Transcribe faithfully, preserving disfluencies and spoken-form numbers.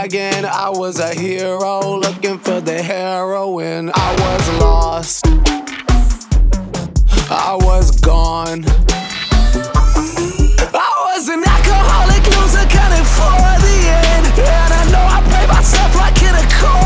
again. I was a hero looking for the heroine. I was lost, I was gone. I was an alcoholic loser, counting for the end. And I know I played myself like in a corner.